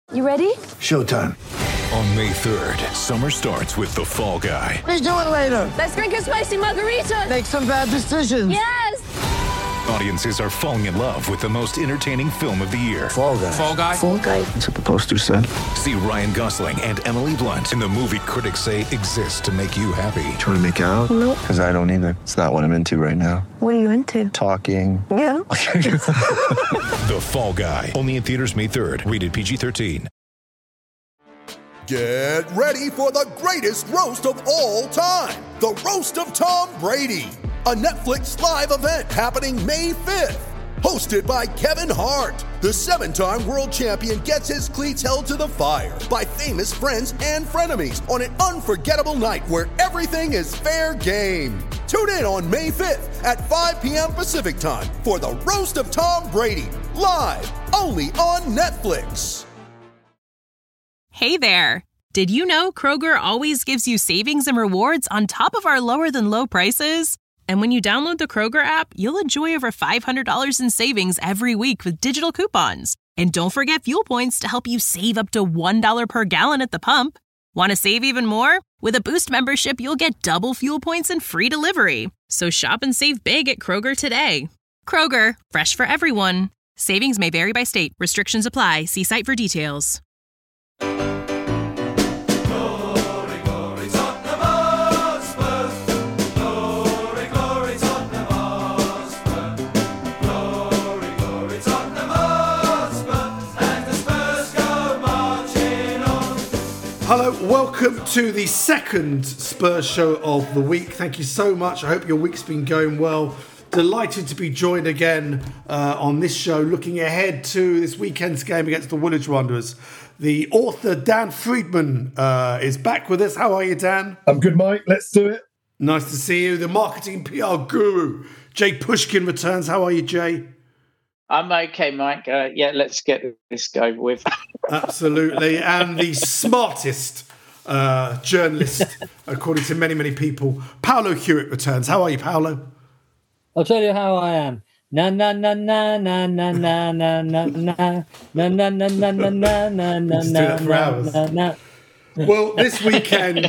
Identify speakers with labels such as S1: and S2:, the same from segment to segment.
S1: You ready?
S2: Showtime.
S3: On May 3rd, summer starts with The Fall Guy.
S4: Let's do it later.
S1: Let's drink a spicy margarita.
S4: Make some bad decisions.
S1: Yes!
S3: Audiences are falling in love with the most entertaining film of the year.
S2: Fall Guy.
S5: Fall Guy?
S1: Fall Guy.
S2: That's what the poster said.
S3: See Ryan Gosling and Emily Blunt in the movie critics say exists to make you happy.
S2: Trying to make it out?
S1: Nope.
S2: Because I don't either. It's not what I'm into right now.
S1: What are you into?
S2: Talking.
S1: Yeah.
S3: The Fall Guy. Only in theaters May 3rd. Rated PG-13.
S6: Get ready for the greatest roast of all time. The Roast of Tom Brady. A Netflix live event happening May 5th. Hosted by Kevin Hart. The 7-time world champion gets his cleats held to the fire by famous friends and frenemies on an unforgettable night where everything is fair game. Tune in on May 5th at 5 p.m. Pacific time for the Roast of Tom Brady. Live only on Netflix.
S7: Hey there! Did you know Kroger always gives you savings and rewards on top of our lower-than-low prices? And when you download the Kroger app, you'll enjoy over $500 in savings every week with digital coupons. And don't forget fuel points to help you save up to $1 per gallon at the pump. Want to save even more? With a Boost membership, you'll get double fuel points and free delivery. So shop and save big at Kroger today. Kroger, fresh for everyone. Savings may vary by state. Restrictions apply. See site for details.
S8: Hello, welcome to the second Spurs show of the week. Thank you so much. I hope your week's been going well. Delighted to be joined again on this show, looking ahead to this weekend's game against the Woolwich Wanderers. The author, Dan Friedman, is back with us. How are you, Dan?
S9: I'm good, Mike. Let's do it.
S8: Nice to see you. The marketing PR guru, Jay Pushkin, returns. How are you, Jay?
S10: I'm okay, Mike. Let's get this over with.
S8: Absolutely. And the smartest journalist, according to many, many people, Paolo Hewitt returns. How are you, Paolo?
S11: I'll tell you how I am. Na na na na na na na na na na na na na na na na na na na.
S8: Well, this weekend,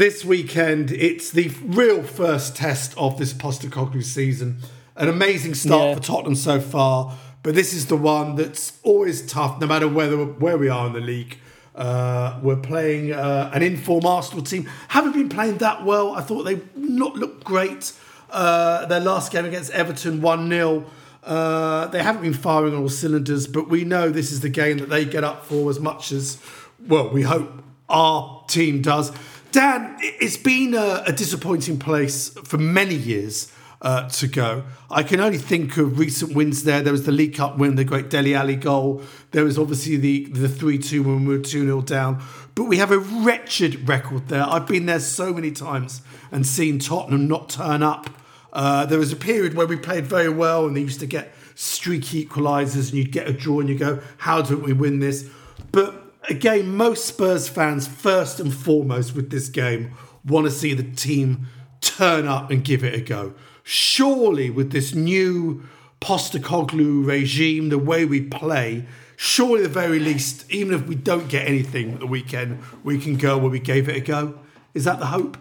S8: it's the real first test of this Postecoglou season. An amazing start for Tottenham so far, but this is the one that's always tough, no matter where we are in the league. We're playing an inform Arsenal team. Haven't been playing that well. I thought they not looked great. Their last game against Everton, 1-0. They haven't been firing on all cylinders, but we know this is the game that they get up for as much as, well, we hope our team does. Dan, it's been a disappointing place for many years to go. I can only think of recent wins there. There was the League Cup win, the great Dele Alli goal. There was obviously the 3-2 when we were 2-0 down. But we have a wretched record there. I've been there so many times and seen Tottenham not turn up. There was a period where we played very well and they used to get streaky equalisers and you'd get a draw and you go, how don't we win this? But again, most Spurs fans, first and foremost with this game, want to see the team turn up and give it a go. Surely with this new Postecoglou regime, the way we play, surely at the very least, even if we don't get anything at the weekend, we can go where we gave it a go. Is that the hope?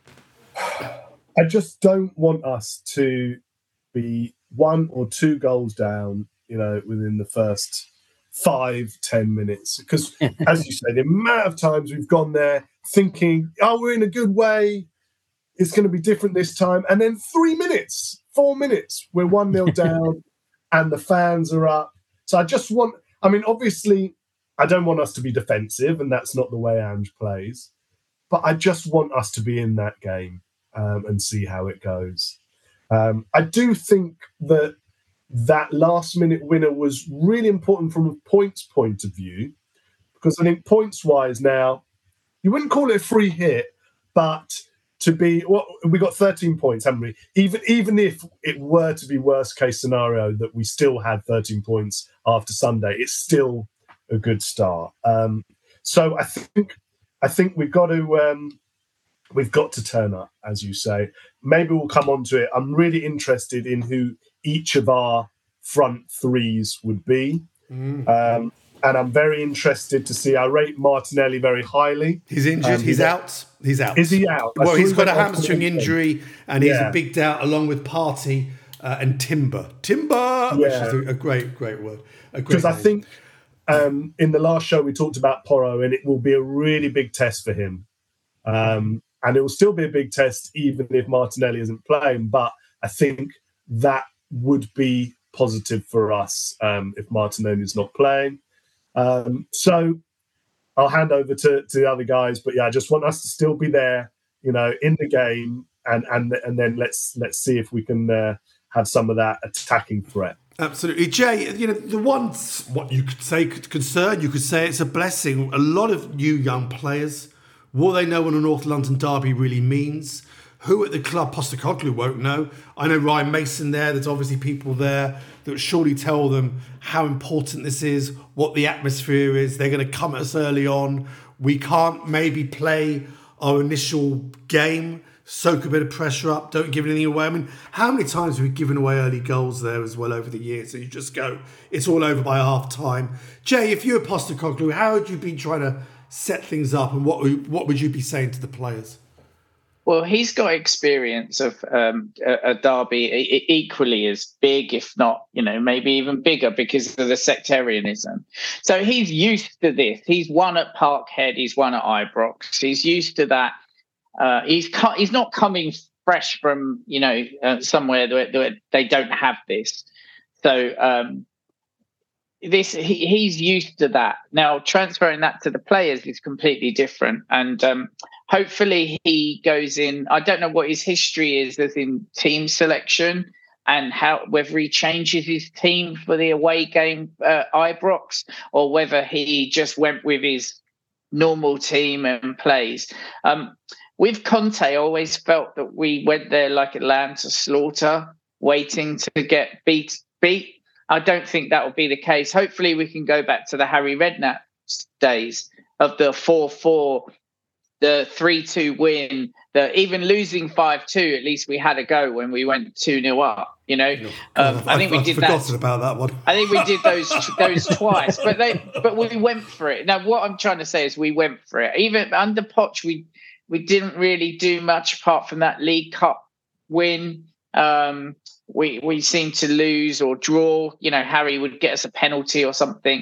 S9: I just don't want us to be 1 or 2 goals down, within the first 5-10 minutes. Because, as you say, the amount of times we've gone there thinking, we're in a good way, it's going to be different this time. And then 3 minutes, 4 minutes, we're 1-0 down and the fans are up. So I just want, obviously, I don't want us to be defensive, and that's not the way Ange plays. But I just want us to be in that game and see how it goes. I do think that last-minute winner was really important from a points point of view, because I think points-wise now, you wouldn't call it a free hit, but to be, we got 13 points, haven't we? Even if it were to be worst-case scenario that we still had 13 points after Sunday, it's still a good start. So I think we've got to turn up, as you say. Maybe we'll come on to it. I'm really interested in who each of our front threes would be. and I'm very interested to see. I rate Martinelli very highly.
S8: He's injured. He's out. He's out.
S9: Is he out?
S8: Well, he's got a hamstring injury, and he's a big doubt along with Partey and Timber. Which is a great word.
S9: Because I think in the last show we talked about Porro, and it will be a really big test for him. And it will still be a big test even if Martinelli isn't playing. But I think that would be positive for us if Martinelli is not playing. So I'll hand over to the other guys. But I just want us to still be there, in the game, and then let's see if we can have some of that attacking threat.
S8: Absolutely. Jay, the ones, what you could say concern, you could say it's a blessing. A lot of new young players, will they know what a North London derby really means? Who at the club, Postecoglou won't know. I know Ryan Mason there's obviously people there that would surely tell them how important this is, what the atmosphere is. They're going to come at us early on. We can't maybe play our initial game, soak a bit of pressure up, don't give anything away. I mean, how many times have we given away early goals there as well over the years? So you just go, it's all over by half time. Jay, if you're Postecoglou, how would you be trying to set things up, and what would you be saying to the players?
S10: Well, he's got experience of a derby equally as big, if not, maybe even bigger because of the sectarianism. So he's used to this. He's won at Parkhead. He's won at Ibrox. He's used to that. He's not coming fresh from somewhere that they don't have this. So he's used to that. Now transferring that to the players is completely different, and hopefully he goes in. I don't know what his history is as in team selection and whether he changes his team for the away game Ibrox, or whether he just went with his normal team and plays. With Conte, I always felt that we went there like a lamb to slaughter, waiting to get beat. I don't think that will be the case. Hopefully we can go back to the Harry Redknapp days of the 4-4, the 3-2 win, even losing 5-2, at least we had a go when we went 2-0 up. I think we did that.
S8: Forgotten about that one.
S10: I think we did those twice, but we went for it. Now, what I'm trying to say is we went for it. Even under Poch, we didn't really do much apart from that League Cup win. We seemed to lose or draw. Harry would get us a penalty or something.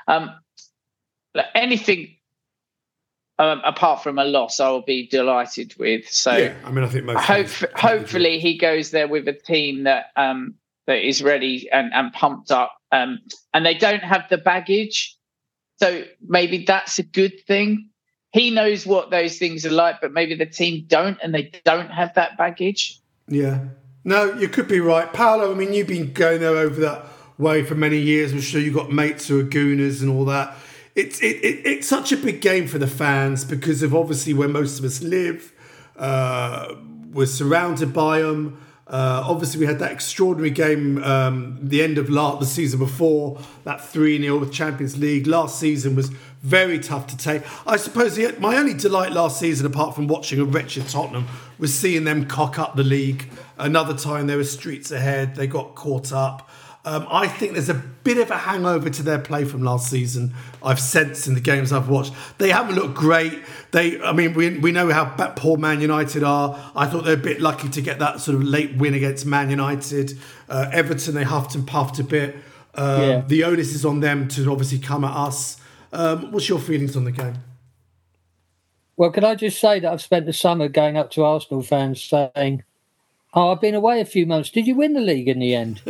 S10: Anything apart from a loss, I will be delighted with. So,
S8: I think most
S10: hopefully he goes there with a team that is ready and pumped up, and they don't have the baggage. So maybe that's a good thing. He knows what those things are like, but maybe the team don't, and they don't have that baggage.
S8: Yeah. No, you could be right. Paolo, I mean, you've been going there over that way for many years. I'm sure you've got mates who are Gooners and all that. It's such a big game for the fans because of obviously where most of us live. We're surrounded by them. Obviously, we had that extraordinary game the end of the season before, that 3-0 with Champions League. Last season was very tough to take. I suppose my only delight last season, apart from watching a wretched Tottenham, was seeing them cock up the league. Another time they were streets ahead. They got caught up. I think there's a bit of a hangover to their play from last season. I've sensed in the games I've watched. They haven't looked great. We know how poor Man United are. I thought they're a bit lucky to get that sort of late win against Man United. Everton, they huffed and puffed a bit. The onus is on them to obviously come at us. What's your feelings on the game?
S11: Well, can I just say that I've spent the summer going up to Arsenal fans saying, I've been away a few months. Did you win the league in the end?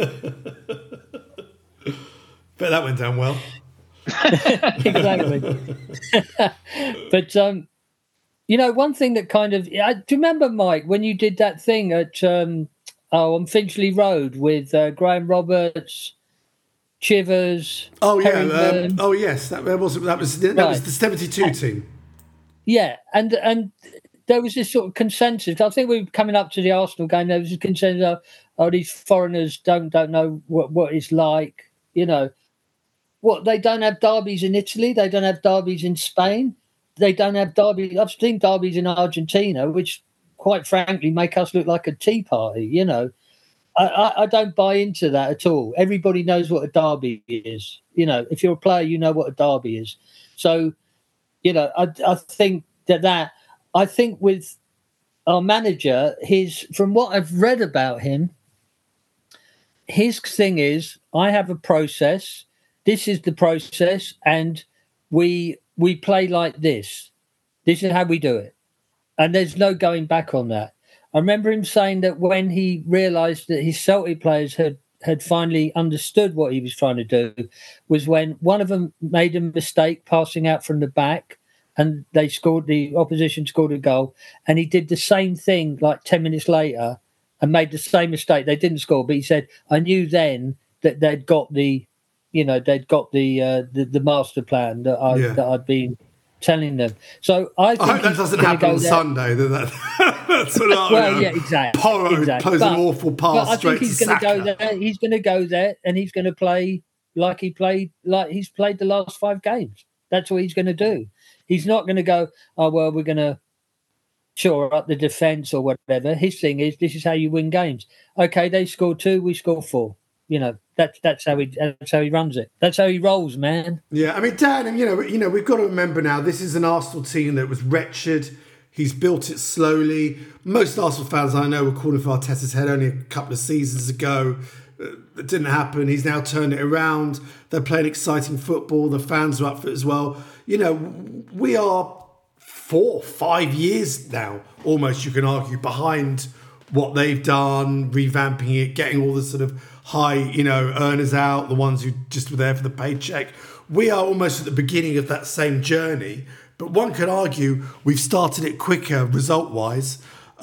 S8: Bet that went down well.
S11: Exactly. But, one thing that kind of... do you remember, Mike, when you did that thing at on Finchley Road with Graham Roberts, Chivers...
S8: Oh, yeah. Yes. That was the 72 team.
S11: Yeah, and there was this sort of consensus. I think we were coming up to the Arsenal game. There was a consensus of, these foreigners don't know what it's like. What, they don't have derbies in Italy. They don't have derbies in Spain. They don't have derbies. I've seen derbies in Argentina, which, quite frankly, make us look like a tea party. I don't buy into that at all. Everybody knows what a derby is. You know, if you're a player, you know what a derby is. So, you know, I think I think with our manager, from what I've read about him, his thing is, I have a process. This is the process, and we play like this. This is how we do it, and there's no going back on that. I remember him saying that when he realised that his Celtic players had finally understood what he was trying to do, was when one of them made a mistake passing out from the back, and the opposition scored a goal, and he did the same thing like 10 minutes later and made the same mistake. They didn't score, but he said, I knew then that they'd got the master plan that I'd been telling them. So I hope
S8: that doesn't happen on Sunday. That's what
S11: exactly.
S8: Porro plays an awful pass straight to Saka.
S11: He's going to go there, and he's going to play like he's played the last 5 games. That's what he's going to do. He's not going to go, oh well, we're going to shore up the defence or whatever. His thing is, this is how you win games. Okay, they scored 2, we scored 4. You know, that's how he runs it. That's how he rolls, man.
S8: Yeah, I mean, Dan, and you know, we've got to remember now, this is an Arsenal team that was wretched. He's built it slowly. Most Arsenal fans I know were calling for Arteta's head only a couple of seasons ago. It didn't happen. He's now turned it around. They're playing exciting football. The fans are up for it as well. You know, we are 4-5 years now, almost, you can argue, behind what they've done, revamping it, getting all the sort of high, you know, earners out, the ones who just were there for the paycheck. We are almost at the beginning of that same journey, but one could argue we've started it quicker result-wise.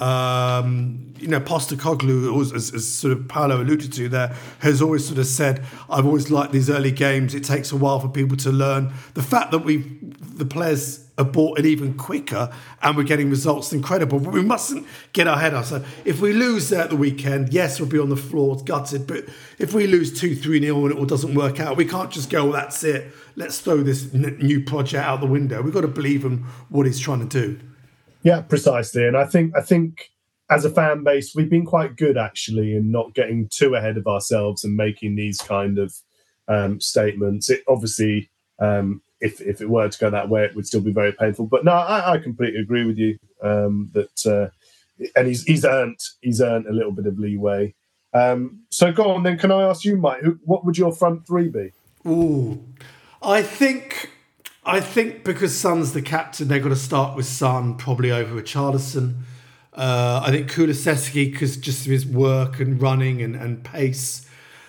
S8: You know, Postecoglou, as sort of Paolo alluded to there, has always sort of said, I've always liked these early games. It takes a while for people to learn. The fact that the players are bought it even quicker and we're getting results is incredible. But we mustn't get our head up. So if we lose at the weekend, yes, we'll be on the floor, gutted. But if we lose 2-3-0 and it all doesn't work out, we can't just go, well, that's it. Let's throw this new project out the window. We've got to believe in what he's trying to do.
S9: Yeah, precisely. And I think as a fan base, we've been quite good actually in not getting too ahead of ourselves and making these kind of statements. It obviously, if it were to go that way, it would still be very painful. But no, I completely agree with you that, and he's earned a little bit of leeway. So go on then. Can I ask you, Mike, what would your front three be?
S8: Ooh, I think because Son's the captain, they've got to start with Son, probably over Richarlison. I think Kulusevski, because just of his work and running and pace.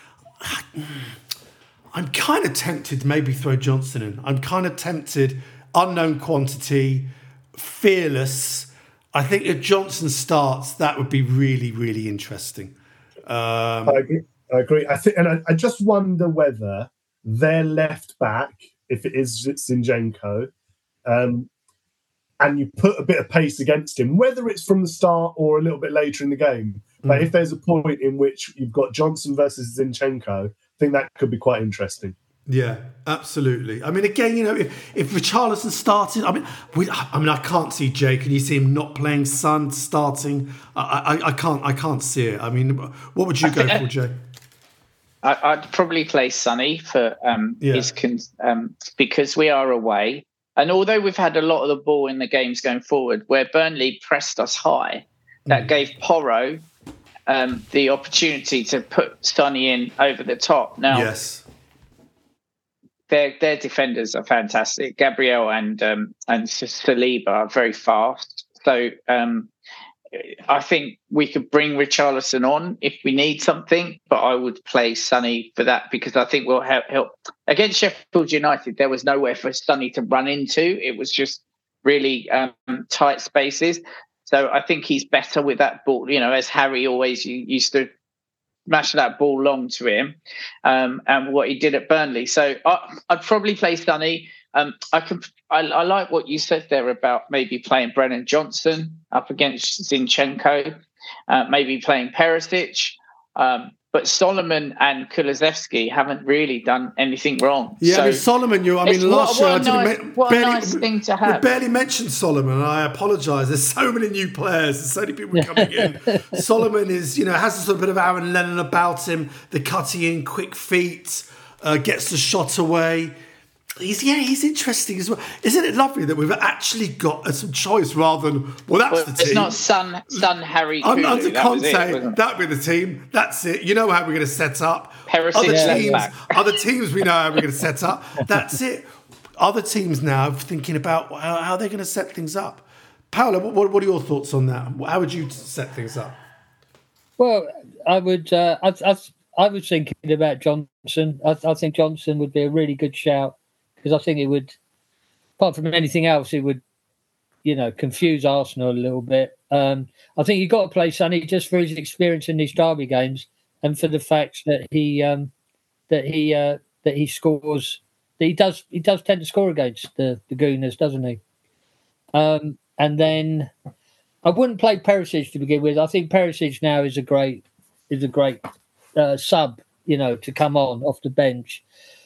S8: I'm kind of tempted to maybe throw Johnson in. I'm kind of tempted, unknown quantity, fearless. I think if Johnson starts, that would be really, really interesting.
S9: I agree. I just wonder whether their left back, if it is Zinchenko, and you put a bit of pace against him, whether it's from the start or a little bit later in the game. But if there's a point in which you've got Johnson versus Zinchenko, I think that could be quite interesting.
S8: Yeah, absolutely. I mean, again, you know, if Richarlison started, I can't see Jay. Can you see him not playing Son starting? I can't see it. I mean, what would you go for, Jay?
S10: I'd probably play Sonny for because we are away. And although we've had a lot of the ball in the games going forward, where Burnley pressed us high, that gave Porro the opportunity to put Sonny in over the top. Now,
S8: yes,
S10: their defenders are fantastic. Gabriel and Saliba are very fast. So I think we could bring Richarlison on if we need something, but I would play Sonny for that because I think we'll help. Against Sheffield United, there was nowhere for Sonny to run into. It was just really tight spaces. So I think he's better with that ball, you know, as Harry always used to smash that ball long to him and what he did at Burnley. So I'd probably play Sonny. I like what you said there about maybe playing Brennan Johnson up against Zinchenko, maybe playing Perisic. But Solomon and Kulusevski haven't really done anything wrong.
S8: Yeah,
S10: so
S8: Solomon, last year I didn't
S10: what a nice thing to have.
S8: We barely mentioned Solomon, and I apologise. There's so many new players, there's so many people coming in. Solomon is, has a sort of bit of Aaron Lennon about him, the cutting in, quick feet, gets the shot away. He's interesting as well. Isn't it lovely that we've actually got some choice rather than, that's the team.
S10: It's not son Harry Kulu.
S8: Under Conte, that'd be the team. That's it. You know how we're going to set up. Other teams we know how we're going to set up. That's it. Other teams now thinking about how they're going to set things up. Paolo, what are your thoughts on that? How would you set things up?
S11: Well, I would. I was thinking about Johnson. I think Johnson would be a really good shout. Because I think it would, apart from anything else, it would, confuse Arsenal a little bit. I think you've got to play Sonny just for his experience in these derby games and for the fact that he scores. That he does tend to score against the Gooners, doesn't he? And then I wouldn't play Perisic to begin with. I think Perisic now is a great sub, to come on off the bench.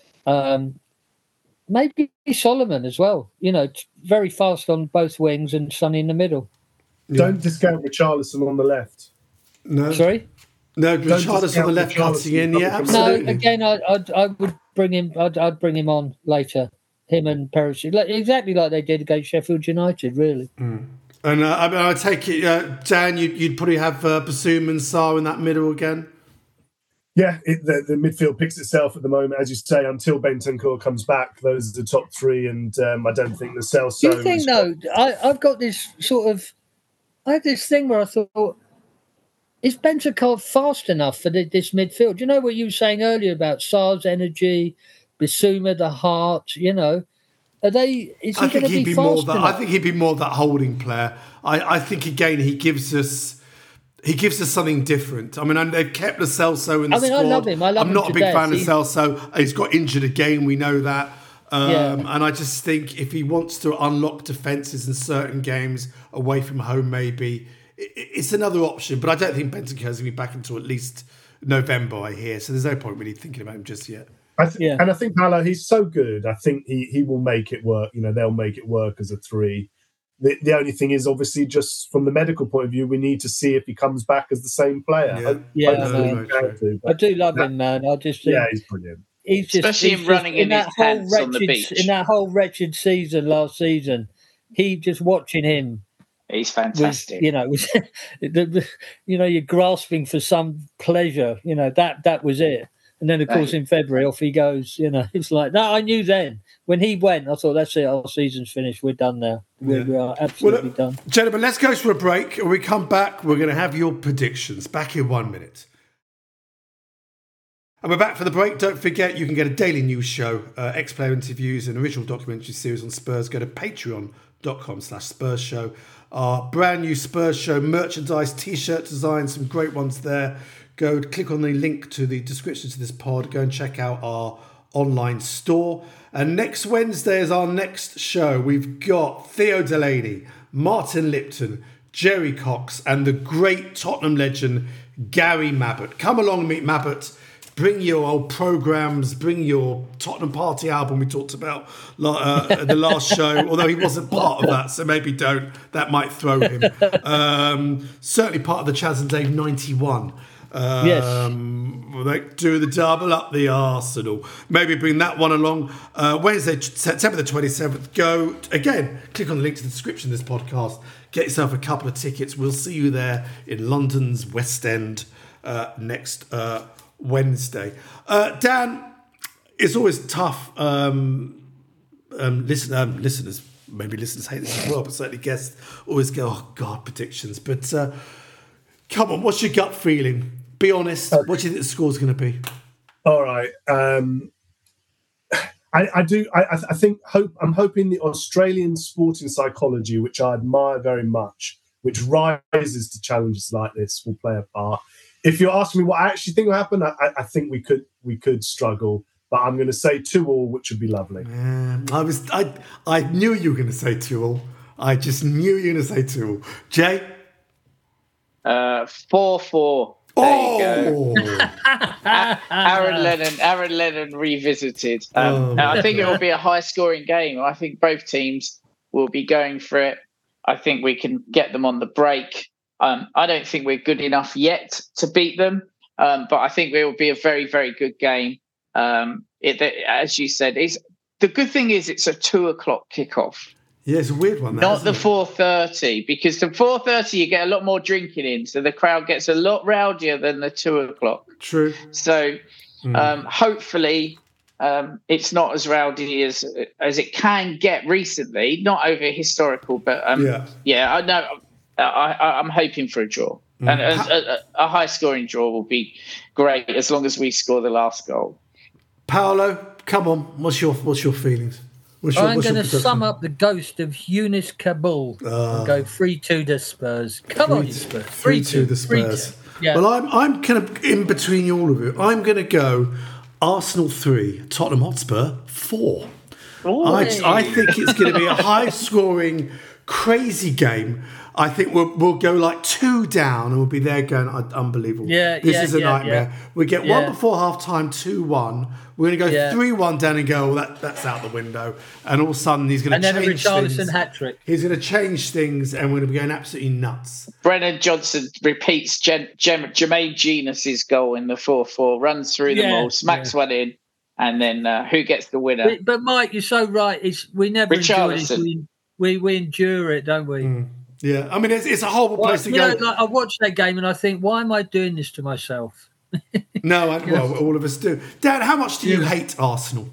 S11: Maybe Solomon as well. Very fast on both wings and Sonny in the middle.
S9: Don't discount Richarlison on the left.
S8: No.
S11: Sorry?
S8: No, Richarlison on the left cutting in. Yeah, absolutely.
S11: No, again, I would bring him. I'd bring him on later. Him and Perisic, exactly like they did against Sheffield United, really.
S8: Mm. And I take it, Dan, you'd probably have Basuma and Sarr in that middle again.
S9: Yeah, the midfield picks itself at the moment, as you say. Until Bentancur comes back, those are the top three, and I don't think the Celso.
S11: Do you think though? I've got this sort of. I had this thing where I thought, is Bentancur fast enough for this midfield? You know what you were saying earlier about Sarr's energy, Basuma, the heart. Are they? Is he going to be fast enough?
S8: I think he'd be more that holding player. I think again he gives us. He gives us something different. I mean, they've kept Lo Celso in the squad.
S11: I love him. I'm
S8: not a big fan of Celso. He's got injured again. We know that. And I just think if he wants to unlock defences in certain games away from home, maybe it's another option. But I don't think Bentancur's going to be back until at least November, I hear. So there's no point really thinking about him just yet.
S9: And I think Paolo, he's so good. I think he will make it work. They'll make it work as a three. The only thing is, obviously, just from the medical point of view, we need to see if he comes back as the same player.
S11: I do love him, man. I just think,
S9: he's brilliant.
S11: He's just,
S10: especially him running in his pants on the beach
S11: in that whole wretched season last season. He just watching him.
S10: He's fantastic.
S11: You're grasping for some pleasure. That was it. And then, of course, in February, off he goes. It's like, no, I knew then. When he went, I thought, that's it, our season's finished. We're done now. We are absolutely done.
S8: Gentlemen, let's go for a break. When we come back, we're going to have your predictions. Back in 1 minute. And we're back for the break. Don't forget, you can get a daily news show, ex-player interviews, and original documentary series on Spurs. Go to patreon.com/Spurs Show. Our brand new Spurs Show merchandise, T-shirt designs, some great ones there. Go click on the link to the description to this pod. Go and check out our online store. And next Wednesday is our next show. We've got Theo Delaney, Martin Lipton, Jerry Cox, and the great Tottenham legend, Gary Mabbutt. Come along and meet Mabbutt. Bring your old programmes, bring your Tottenham Party album we talked about the last show, although he wasn't part of that, so maybe don't. That might throw him. Certainly part of the Chaz and Dave 91.
S11: Yes.
S8: Do the double up the Arsenal. Maybe bring that one along. Wednesday, September the 27th. Go, again, click on the link to the description of this podcast. Get yourself a couple of tickets. We'll see you there in London's West End next Wednesday. Dan, it's always tough. Listeners, maybe listeners hate this as well, but certainly guests always go, oh God, predictions. But come on, what's your gut feeling? Be honest. What do you think the score's going to be?
S9: All right. I'm hoping the Australian sporting psychology, which I admire very much, which rises to challenges like this, will play a part. If you're asking me what I actually think will happen, I think we could struggle, but I'm going to say 2-2, which would be lovely.
S8: I knew you were going to say 2-2. I just knew you were going to say 2-2. Jay?
S10: 4-4. There you go. Aaron Lennon revisited. I think it will be a high-scoring game. I think both teams will be going for it. I think we can get them on the break. I don't think we're good enough yet to beat them, but I think it will be a very, very good game. As you said, the good thing is it's a 2:00 kickoff.
S8: Yeah, it's a weird one.
S10: Not the 4:30, because the 4:30 you get a lot more drinking in, so the crowd gets a lot rowdier than the 2:00.
S8: True.
S10: So hopefully it's not as rowdy as it can get recently. Not over historical, but I know I'm hoping for a draw, and a high scoring draw will be great as long as we score the last goal.
S8: Paolo, come on, what's your feelings?
S11: I'm going to sum up the ghost of Yunus Kabul and go 3-2 to Spurs. Come on, you Spurs.
S8: 3-2 the Spurs.
S11: 3-2. Yeah.
S8: Well, I'm kind of in between all of you. I'm going to go Arsenal 3, Tottenham Hotspur 4. I think it's going to be a high-scoring, crazy game. I think we'll go like 2 down and we'll be there going, unbelievable. This is a nightmare. We get one before half-time, 2-1. We're going to go 3-1 down and go, that's out the window. And all of a sudden, he's going to change things.
S11: And then a Richarlison hat-trick.
S8: He's going to change things and we're going to be going absolutely nuts.
S10: Brennan Johnson repeats Jermaine Genius's goal in the 4-4, runs through them all, smacks one in, and then who gets the winner?
S11: But Mike, you're so right. We never enjoy it. We endure it, don't we?
S8: Yeah, I mean, it's a horrible place to go.
S11: I watch that game and I think, why am I doing this to myself?
S8: No, well, all of us do. Dan, how much do you hate Arsenal?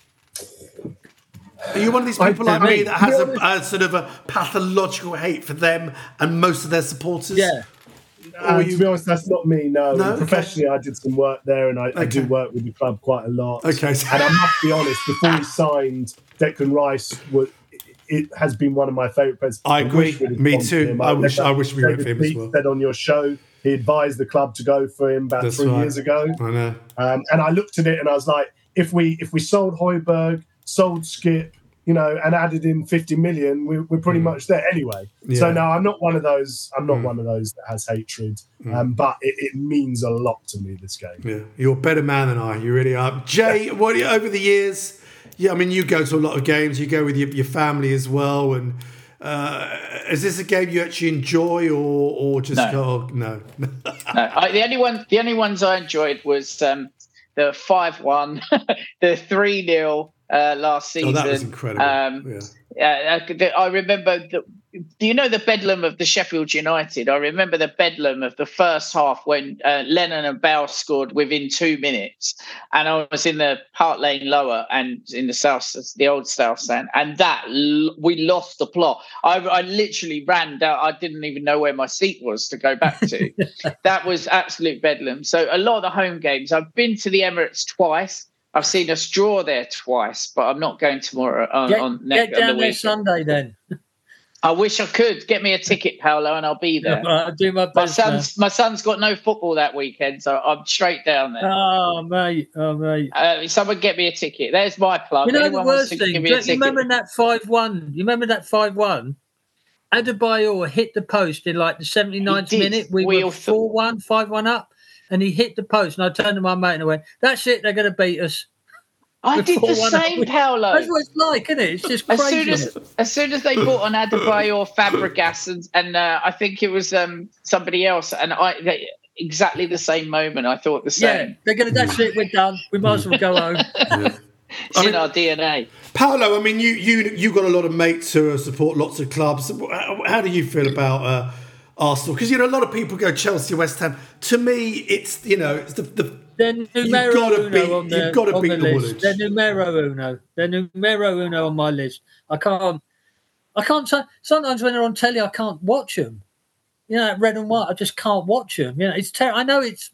S8: Are you one of these people like me that has a sort of a pathological hate for them and most of their supporters?
S9: Yeah. To be honest, that's not me, no. Professionally, I did some work there and I do work with the club quite a lot.
S8: Okay.
S9: And I must be honest, before we signed, Declan Rice it has been one of my favourite players.
S8: I agree. Me too. I wish we went for him as well.
S9: Said on your show, he advised the club to go for him about 3 years ago.
S8: I know.
S9: And I looked at it and I was like, if we sold Højbjerg, sold Skip, and added in 50 million, we're pretty much there anyway. Yeah. So no, I'm not one of those. I'm not one of those that has hatred. But it means a lot to me, this game.
S8: Yeah, you're a better man than I. You really are. Jay, what over the years? Yeah, I mean, you go to a lot of games. You go with your family as well. And is this a game you actually enjoy, or just
S10: no?
S8: No.
S10: The only ones I enjoyed was the 5-1, the 3-0 last season.
S8: Oh, that was incredible.
S10: I remember the bedlam of the Sheffield United? I remember the bedlam of the first half when Lennon and Bale scored within 2 minutes, and I was in the Park Lane lower and in the old South Stand, and we lost the plot. I literally ran down. I didn't even know where my seat was to go back to. That was absolute bedlam. So a lot of the home games, I've been to the Emirates twice. I've seen us draw there twice, but I'm not going tomorrow.
S11: Get down there Sunday then.
S10: I wish I could. Get me a ticket, Paolo, and I'll be there.
S11: I'll do my best.
S10: My son's got no football that weekend, so I'm straight down there.
S11: Oh, mate.
S10: Someone get me a ticket. There's my plug.
S11: You know the worst thing? Do you remember that 5-1? You remember that 5-1? Adebayor hit the post in like the 79th minute. We were 4-1, 5-1 up, and he hit the post, and I turned to my mate and I went, that's it, they're going to beat us.
S10: I did the same, Paolo.
S11: That's what it's like, isn't it? It's just crazy.
S10: As soon as they brought on Adebayor, Fabregas, and I think it was somebody else, and exactly the same moment, I thought the same.
S11: Yeah, they're going to. That's it. We're done. We might as well go home.
S10: It's in our DNA.
S8: Paolo, I mean, you got a lot of mates who support lots of clubs. How do you feel about Arsenal? Because a lot of people go Chelsea, West Ham. To me, it's the
S11: they're numero uno on the
S8: list.
S11: Woolwich. They're numero uno. They're numero uno on my list. I can't. Sometimes when they're on telly, I can't watch them. Red and white. I just can't watch them. It's I know it's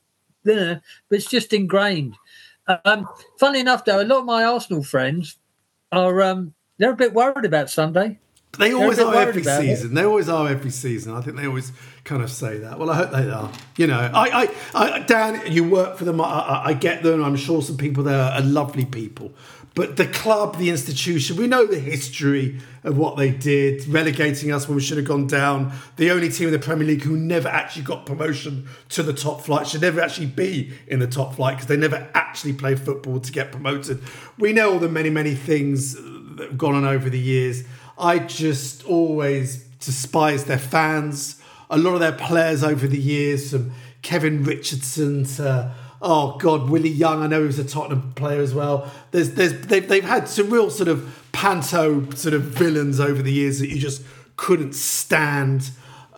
S11: but it's just ingrained. Funnily enough, though, a lot of my Arsenal friends are they're a bit worried about Sunday.
S8: They always are every season. They always are every season. I think they always kind of say that. Well, I hope they are. I Dan, you work for them. I get them. I'm sure some people there are lovely people. But the club, the institution, we know the history of what they did, relegating us when we should have gone down. The only team in the Premier League who never actually got promotion to the top flight should never actually be in the top flight because they never actually play football to get promoted. We know all the many, many things that have gone on over the years. I just always despise their fans. A lot of their players over the years, from Kevin Richardson to... Oh God, Willie Young. I know he was a Tottenham player as well. They've had some real sort of panto sort of villains over the years that you just couldn't stand.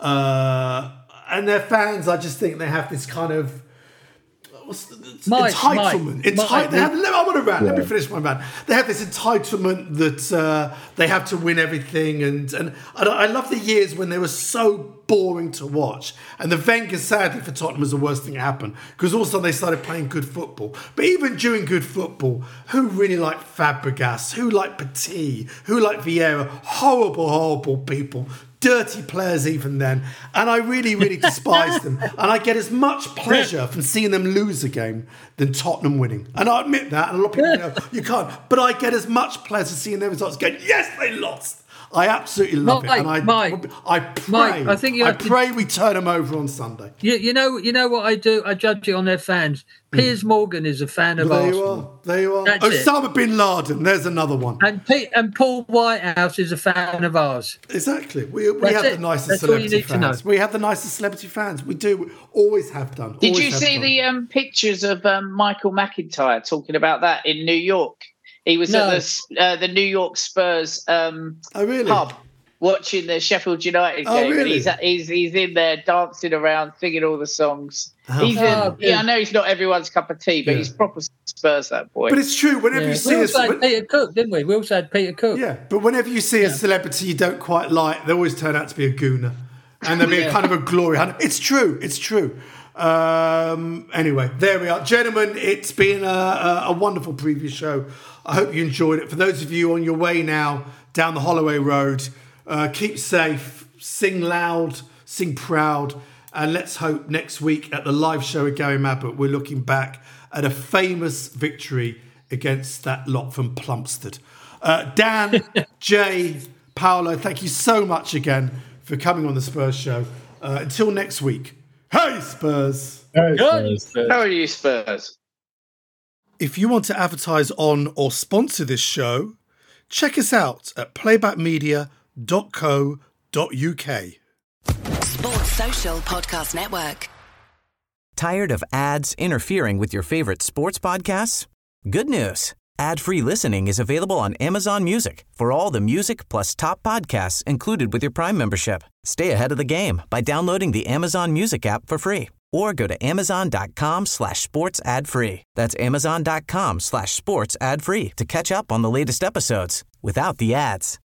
S8: And their fans, I just think they have this kind of entitlement. I want to rant. Let me finish my rant. They have this entitlement that they have to win everything, and I love the years when they were so boring to watch. And the Wenger, sadly for Tottenham, was the worst thing that happened because all of a sudden they started playing good football. But even during good football, who really liked Fabregas? Who liked Petit? Who liked Vieira? Horrible, horrible people. Dirty players even then. And I really, really despise them. And I get as much pleasure from seeing them lose a game than Tottenham winning. And I admit that. And a lot of people know you can't. But I get as much pleasure seeing their results going, yes, they lost. I absolutely love it. And I pray we turn them over on Sunday.
S11: You know what I do? I judge it on their fans. Piers Morgan is a fan of Arsenal.
S8: There you are. Osama bin Laden, there's another one.
S11: And Paul Whitehouse is a fan of ours.
S8: Exactly. We have the nicest celebrity fans. We have the nicest celebrity fans. We do. We always have done.
S10: Did you see the pictures of Michael McIntyre talking about that in New York? He was at the New York Spurs pub watching the Sheffield United game.
S8: Really?
S10: He's in there dancing around, singing all the songs. I know he's not everyone's cup of tea, but he's proper Spurs, that boy.
S8: But it's true. Whenever you see
S11: Peter Cook, didn't we? We also had Peter Cook.
S8: Yeah, but whenever you see a celebrity you don't quite like, they always turn out to be a gooner, and there'll be a kind of a glory hunt. It's true. It's true. Anyway, there we are, gentlemen. It's been a wonderful previous show. I hope you enjoyed it. For those of you on your way now down the Holloway Road, keep safe, sing loud, sing proud, and let's hope next week at the live show at Gary Mabbott we're looking back at a famous victory against that lot from Plumstead. Dan, Jay, Paolo, thank you so much again for coming on the Spurs show. Until next week. Hey Spurs!
S9: Hey, Spurs.
S10: How are you, Spurs?
S8: If you want to advertise on or sponsor this show, check us out at playbackmedia.co.uk.
S5: Sports Social Podcast Network.
S12: Tired of ads interfering with your favorite sports podcasts? Good news. Ad-free listening is available on Amazon Music for all the music plus top podcasts included with your Prime membership. Stay ahead of the game by downloading the Amazon Music app for free or go to amazon.com/sports ad free. That's amazon.com/sports ad free to catch up on the latest episodes without the ads.